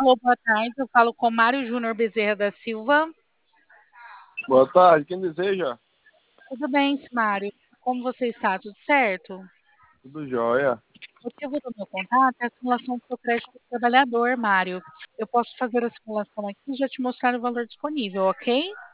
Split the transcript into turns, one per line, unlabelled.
Alô, boa tarde. Eu falo com Mário Júnior Bezerra da Silva.
Boa tarde, quem deseja?
Tudo bem, Mário? Como você está? Tudo certo?
Tudo jóia.
O motivo do meu contato é a simulação do seu crédito do trabalhador, Mário. Eu posso fazer a simulação aqui e já te mostrar o valor disponível, ok?